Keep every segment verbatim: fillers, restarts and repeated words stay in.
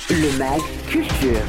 Le Mag Culture.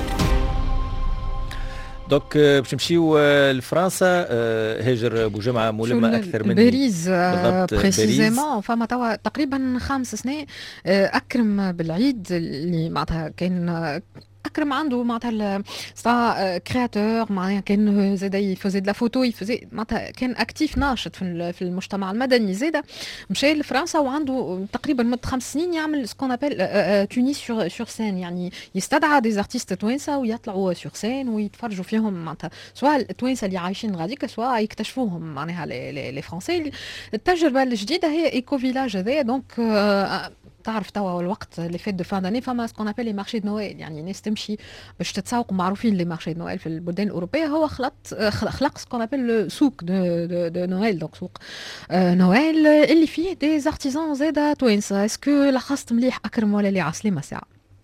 دوك باش نمشيو لفرنسا. هاجر بوجمعة ملمة أكثر من باريس بالضبط بريسيزيمون فما توا تقريبا خمس سنين. أكرم بالعيد اللي معناتها كان أكرم عنده معناتها سا كرياتور معناها كان زاد يفوزي دو لا فوتو يفوزي معناتها كان اكتيف ناشط في في المجتمع المدني زاد مشى لفرنسا وعنده تقريبا مدة خمس سنين يعمل سكون ابل تونيس سور سور سين يعني يستدعى دي ارتيست توانسه ويطلعوا سور سين ويتفرجوا فيهم معناتها سواء التوانسه اللي عايشين غاديك سواء يكتشفوهم معناها لي لي فرونسي. التجربه الجديده هي ايكو فيلاج هذايا دونك تعرف توا الوقت اللي فات دو فان داني فما سكون ابل لي مارشي دو نويل يعني الناس تمشي باش تتسوق معروفين لي مارشي دو نويل في البلدان الاوروبيه. هو خلط خلق سكون ابل سوق دو دو, دو نويل دونك سوق نويل اللي فيه دي زارتيزان زاده توانسه. اسكو لخصت مليح اكرم ولا لي عسلامه ساعه؟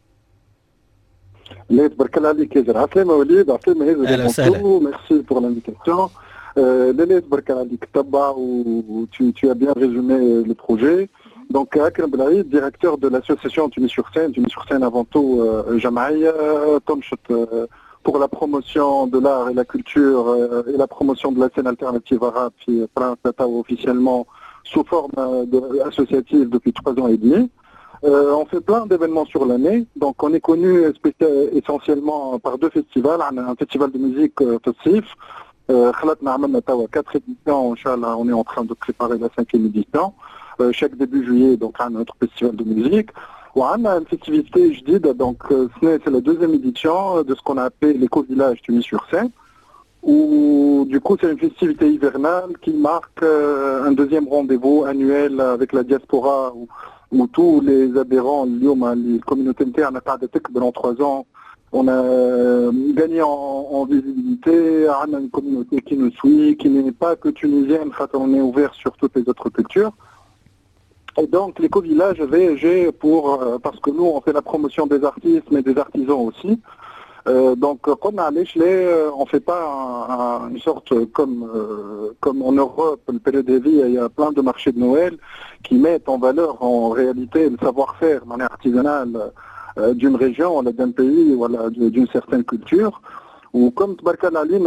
لا تبارك الله عليك يا عسلامه وليد عسلامه هذا اهلا وسهلا ميرسي بور لانفيتاسيون. لا لا تبارك الله عليك تبع و tu tu as bien résumé le projet. Donc, Akram Belaïd, directeur de l'association Tunis-sur-Seine. Tunis-sur-Seine, avant tout, euh, Jamaïa, Tomchot, euh, pour la promotion de l'art et la culture euh, et la promotion de la scène alternative arabe, qui est officiellement sous forme de, associative depuis trois ans et demi. Euh, on fait plein d'événements sur l'année. Donc, on est connu essentiellement par deux festivals. Un festival de musique euh, Tassif. خلطنا عملنا توا quatre éditions. Inch'Allah, on est en train de préparer la cinquième édition. Euh, chaque début juillet, donc on a notre festival de musique. On a une festivité jadida, donc euh, c'est la deuxième édition de ce qu'on a appelé l'éco-village Tunis-sur-Seine, où du coup c'est une festivité hivernale qui marque euh, un deuxième rendez-vous annuel avec la diaspora, où, où tous les adhérents, les communautés internes, pendant trois ans, on a gagné en, en visibilité. On a une communauté qui nous suit, qui n'est pas que tunisienne, on est ouvert sur toutes les autres cultures. Et donc l'éco-village V G pour euh, parce que nous on fait la promotion des artistes mais des artisans aussi. Euh, donc on a euh, on fait pas un, un, une sorte comme euh, comme en Europe le période de vie il y a plein de marchés de Noël qui mettent en valeur en réalité le savoir-faire de manière artisanale euh, d'une région, d'un pays, voilà, d'une certaine culture. Ou comme Tbarkal Alim,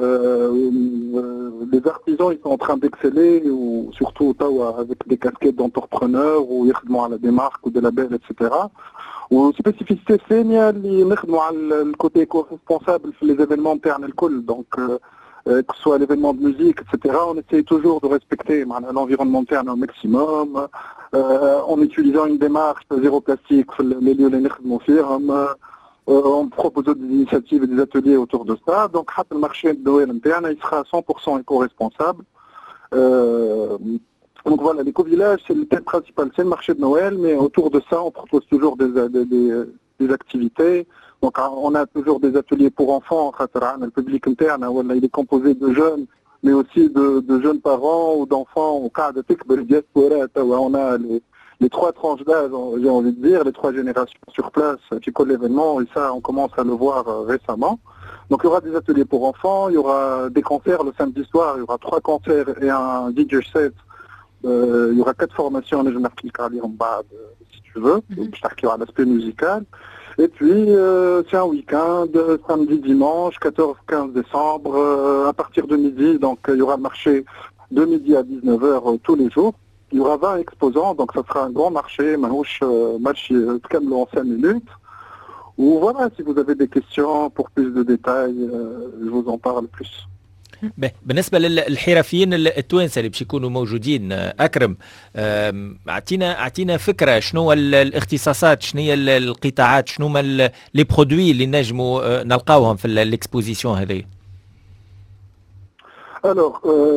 les artisans ils sont en train d'exceller, ou surtout avec des casquettes d'entrepreneurs, ou à la démarque, ou des labels, et cetera. Ou spécificité féniale, ils le côté éco-responsable les événements internes et le col. Donc, euh, que ce soit l'événement de musique, et cetera. On essaye toujours de respecter l'environnement interne au maximum, euh, en utilisant une démarche zéro plastique, les lieux les firmes. Euh, on propose des initiatives et des ateliers autour de ça. Donc, le marché de Noël interne, il sera à cent pour cent éco-responsable. Euh, donc voilà, l'éco-village, c'est le thème principal, c'est le marché de Noël, mais autour de ça, on propose toujours des, des, des, des activités. Donc, on a toujours des ateliers pour enfants. Le public interne, il est composé de jeunes, mais aussi de, de jeunes parents ou d'enfants. On a les Les trois tranches d'âge, j'ai envie de dire, les trois générations sur place qui collent l'événement, et ça, on commence à le voir récemment. Donc, il y aura des ateliers pour enfants, il y aura des concerts le samedi soir, il y aura trois concerts et un D J set. Euh, il y aura quatre formations, je m'expliquerai en bas, si tu veux, il y aura l'aspect musical. Et puis, euh, c'est un week-end, samedi, dimanche, quatorze quinze décembre, euh, à partir de midi. Donc, il y aura le marché de midi à dix-neuf heures euh, tous les jours. Il y aura vingt exposants, donc ça sera un grand marché, manouche, match en cinq minutes. Ou voilà, si vous avez des questions pour plus de détails, je vous en parle plus. بالنسبة للحرفيين التوانسة اللي باش يكونوا موجودين أكرم، أعطينا أعطينا فكرة شنو الاختصاصات، شنو هي القطاعات، شنو هما لي برودوي اللي نجموا نلقاوهم في الاكسبوزيسيون هذه. Alors,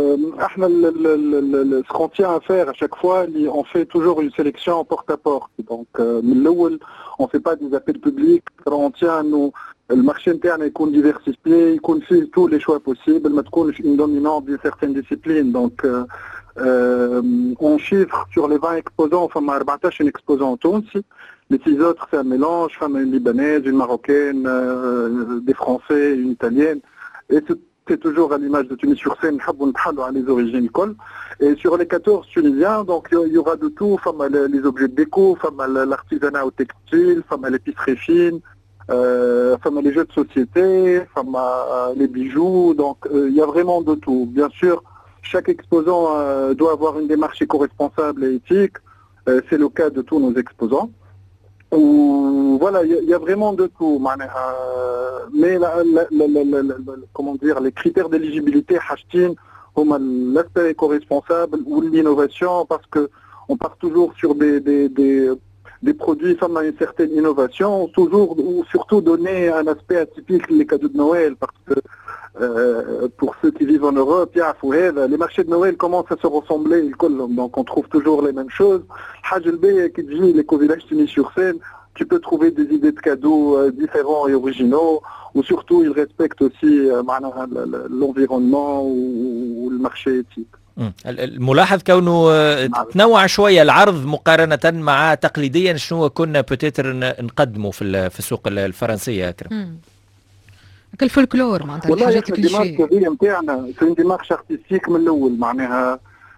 euh, ce qu'on tient à faire à chaque fois, on fait toujours une sélection porte-à-porte. Donc, euh, on ne fait pas des appels publics, on tient à nous, le marché interne est diversifié, il fait tous les choix possibles, mais une dominante d'une certaine discipline. Donc, euh, euh, on chiffre sur les vingt exposants, enfin, quatorze exposants en Tunis. Les six autres, c'est un mélange, une libanaise, une marocaine, euh, des français, une italienne. Et c'est toujours à l'image de Tunis-sur-Seine, les origines colle. Et sur les quatorze Tunisiens, donc il y aura de tout, femme les objets de déco, femme l'artisanat au textile, femme l'épicerie fine, euh, femme les jeux de société, femme les bijoux, donc euh, il y a vraiment de tout. Bien sûr, chaque exposant euh, doit avoir une démarche éco-responsable et éthique, euh, c'est le cas de tous nos exposants. Où, voilà, il y, y a vraiment de tout. Euh, mais la, la, la, la, la, comment dire, les critères d'éligibilité, l'aspect éco-responsable ou l'innovation, parce que on part toujours sur des, des, des, des produits femmes à une certaine innovation, toujours ou surtout donner un aspect atypique les cadeaux de Noël, parce que euh, pour ceux qui vivent en Europe, les marchés de Noël commencent à se ressembler, donc on trouve toujours les mêmes choses. L'éco-village Tunis-sur-Seine, tu peux trouver des idées de cadeaux euh, différents et originaux, ou surtout ils respectent aussi euh, l'environnement ou, ou le marché éthique. الملاحظ كونه تنوع شوية العرض مقارنة مع تقليديا شنو كنا بتتر نقدمه في في السوق الفرنسية أكرم. كالفولكلور معناتها الحاجات الكليشيه. الديمارش نتاعنا سي ديمارش ارتستيك من الأول معناها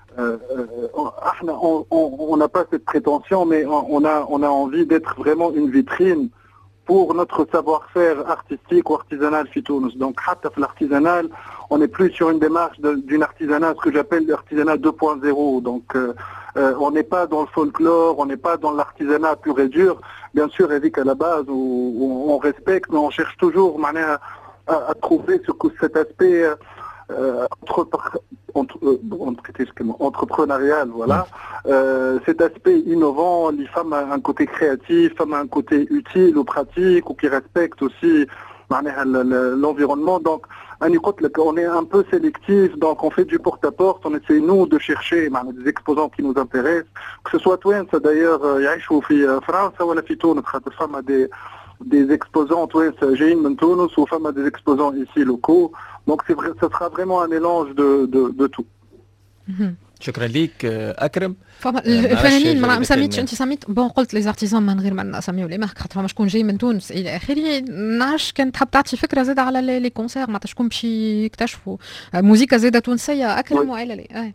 احنا on n'a pas cette prétention mais on a on a envie d'être vraiment une vitrine pour notre savoir-faire artistique ou artisanal في تونس. Donc حتى في l'artisanal on est plus sur une démarche d'une artisanat, ce que j'appelle l'artisanat deux point zéro. Donc euh, euh, on n'est pas dans le folklore, on n'est pas dans l'artisanat pur et dur. Bien sûr, Eric, à la base, où, où on respecte, mais on cherche toujours à, à, à trouver ce, cet aspect euh, entre, entre, euh, entrepreneurial, voilà. Euh, cet aspect innovant, les femmes ont un côté créatif, les femmes ont un côté utile ou pratique, ou qui respecte aussi l'environnement. Donc, on est un peu sélectif, donc on fait du porte-à-porte, on essaie nous de chercher des exposants qui nous intéressent, que ce soit Twins d'ailleurs, يعيشوا في فرنسا ولا في تونس خاطر فما des des exposants Twins جايين من تونس وفما des exposants ici locaux, donc c'est vrai, ça sera vraiment un mélange de de de tout. شكرا ليك اكرم. الفنانين ما سميتش انت سميت بون قلت لي زارتيزون من غير ما نسميو لي مارك خاطر فما شكون جاي من تونس الى اخره. نعرفش كان تحب تعطي فكره زاده على لي كونسير معناتها شكون باش يكتشفوا موسيقى زاده تونسيه اكرم ولا لا؟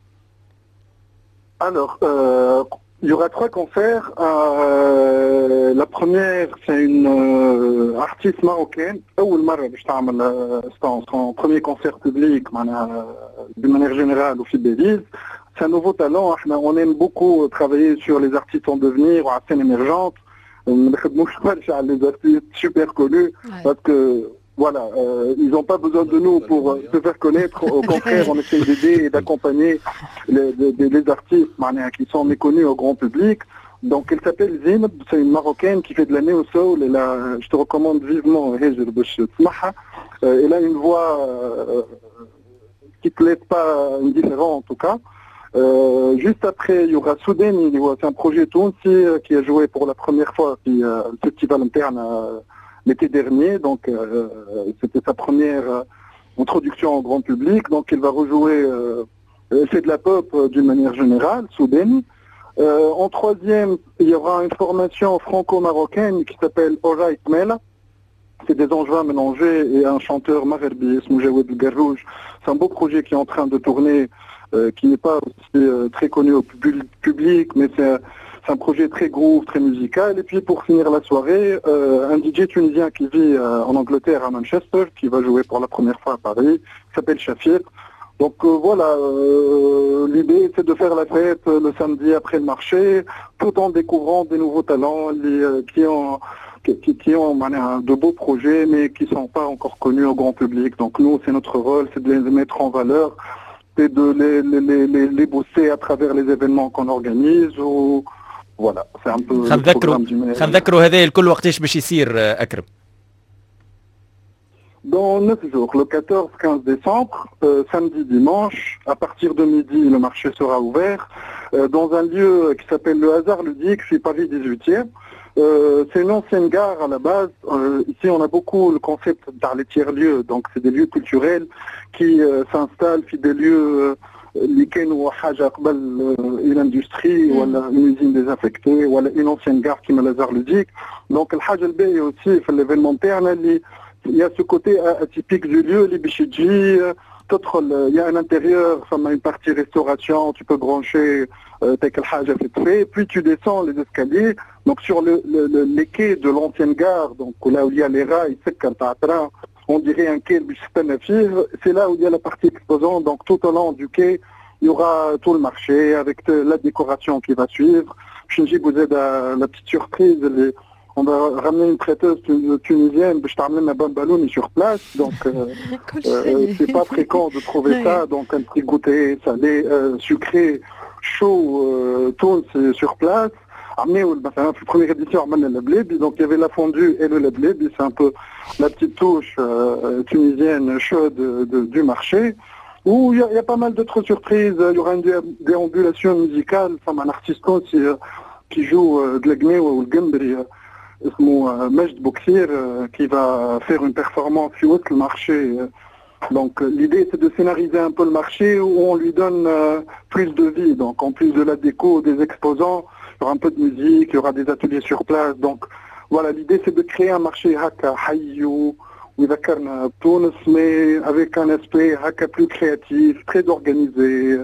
Alors, euh, il y aura trois concerts. Euh, la première, c'est une euh, artiste marocaine. أول مرة باش تعمل son premier concert public de manière générale au Fibélize. C'est un nouveau talent. On aime beaucoup travailler sur les artistes en devenir ou à scène émergente. Les artistes super connus parce que voilà, euh, ils n'ont pas besoin de nous pour euh, se faire connaître. Au contraire, on essaie d'aider et d'accompagner les, les, les artistes qui sont méconnus au grand public. Donc, elle s'appelle Zineb, c'est une Marocaine qui fait de la néo-soul. Et là, je te recommande vivement Hejr Bouch Tsmaha. Elle a une voix euh, qui ne te laisse pas indifférent en tout cas. Euh, juste après, il y aura Soudeni, c'est un projet Tounsi qui a joué pour la première fois puis, euh, le festival interne euh, l'été dernier, donc euh, c'était sa première euh, introduction au grand public, donc il va rejouer, euh, elle fait de la pop euh, d'une manière générale, Soudeni. Euh, en troisième, il y aura une formation franco-marocaine qui s'appelle Ora Ikmela. C'est des angevins mélangés et un chanteur magherbi, Smoujaoued Garrouj. C'est un beau projet qui est en train de tourner, euh, qui n'est pas aussi euh, très connu au public, mais c'est C'est un projet très groove, très musical. Et puis pour finir la soirée, euh, un D J tunisien qui vit euh, en Angleterre, à Manchester, qui va jouer pour la première fois à Paris, qui s'appelle Shafir. Donc euh, voilà, euh, l'idée c'est de faire la fête le samedi après le marché, tout en découvrant des nouveaux talents les, euh, qui ont, qui, qui ont manière, de beaux projets, mais qui ne sont pas encore connus au grand public. Donc nous, c'est notre rôle, c'est de les mettre en valeur, c'est de les, les, les, les booster à travers les événements qu'on organise. Ou, Voilà, c'est un peu le programme du ménage. خنذكروا هذا الكل وقتاش باش يصير أكرم؟ Dans neuf jours, le quatorze quinze décembre, euh, samedi, dimanche, à partir de midi, le marché sera ouvert euh, dans un lieu qui s'appelle le Hasard Ludique, c'est Paris dix-huitième. Euh, c'est une ancienne gare à la base. Euh, ici, on a beaucoup le concept dans les tiers-lieux, donc c'est des lieux culturels qui euh, s'installent, puis des lieux... Euh, اللي كانوا حاجه قبل الى اندستري ولا une usine désaffectée ولا une ancienne gare كيما لازار لوديك. دونك الحاجه الباهيه اوسي في الايفينمون تاعنا اللي il y a ce côté atypique du lieu, les bichidji, il y a un intérieur, ça a une partie restauration, tu peux brancher euh, puis tu descends les escaliers, donc sur le, le, le, les quais de l'ancienne gare, donc là où il y a les rails, c'est quand tu as train, on dirait un quai, c'est là où il y a la partie exposante, donc tout au long du quai, il y aura tout le marché avec la décoration qui va suivre. Je vous aide à la petite surprise, les, on va ramener une traiteuse tunisienne, je t'amène un bambalouni sur place, donc euh, euh, c'est pas fréquent de trouver ouais. ça, donc un petit goûter salé, euh, sucré, chaud, euh, tout sur place. Amené, enfin, la première édition, on a le bled, donc il y avait la fondue et le bled, c'est un peu la petite touche euh, tunisienne chaude de, de, du marché. Où il y, y a pas mal d'autres surprises, il y aura une dé déambulation musicale, enfin, un artiste aussi euh, qui joue euh, de la gnewa ou le gambri, euh, Majd Boukhir, euh, qui va faire une performance sur le marché. Euh, donc euh, l'idée c'est de scénariser un peu le marché où on lui donne euh, plus de vie. Donc en plus de la déco, des exposants, il y aura un peu de musique, il y aura des ateliers sur place. Donc voilà, l'idée c'est de créer un marché haka hayou, وذكرنا تونس mais avec un aspect هكا plus créatif, très organisé.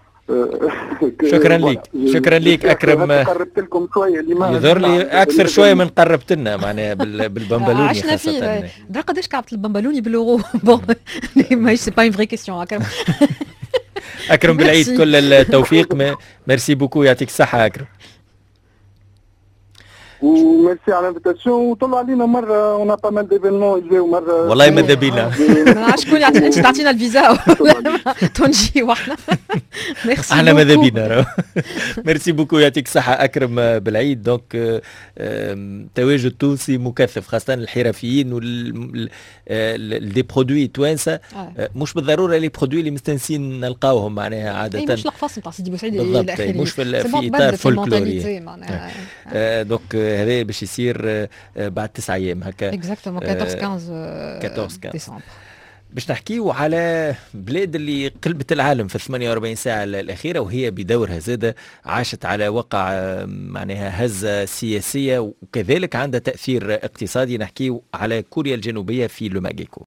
شكرا لك شكرا لك أكرم. قربت لكم شوية يظهر لي أكثر شوية من قربت لنا معناها بالبمبلوني عشنا فيه. درا قداش كعبت البمبلوني بالأورو؟ بون ماهيش سي با اون فري كيستيون. أكرم أكرم بالعيد كل التوفيق. ميرسي بوكو يعطيك الصحة أكرم. وميرسي على الانفيتاسيون وطلعوا علينا مره اون با مال ديفينمون يجيو مره والله ماذا بينا شكون يعطي انت تعطينا الفيزا تونجي وحنا ميرسي احنا ماذا بينا. ميرسي بوكو يعطيك الصحه أكرم بالعيد. دونك تواجد تونسي مكثف خاصه الحرفيين وال دي برودوي توانسه مش بالضروره لي برودوي اللي مستنسين نلقاوهم معناها عاده مش القفص نتاع سيدي بوسعيد بالضبط مش في اطار فولكلوري. دونك هذا باش يصير بعد تسعة ايام هكا اكزاكتومون أربعطاش ديسمبر. باش نحكيو على بلاد اللي قلبت العالم في الثمانية وأربعين ساعة الأخيرة وهي بدورها زادة عاشت على وقع معناها هزة سياسية وكذلك عندها تأثير اقتصادي. نحكيو على كوريا الجنوبية في لوماغيكو.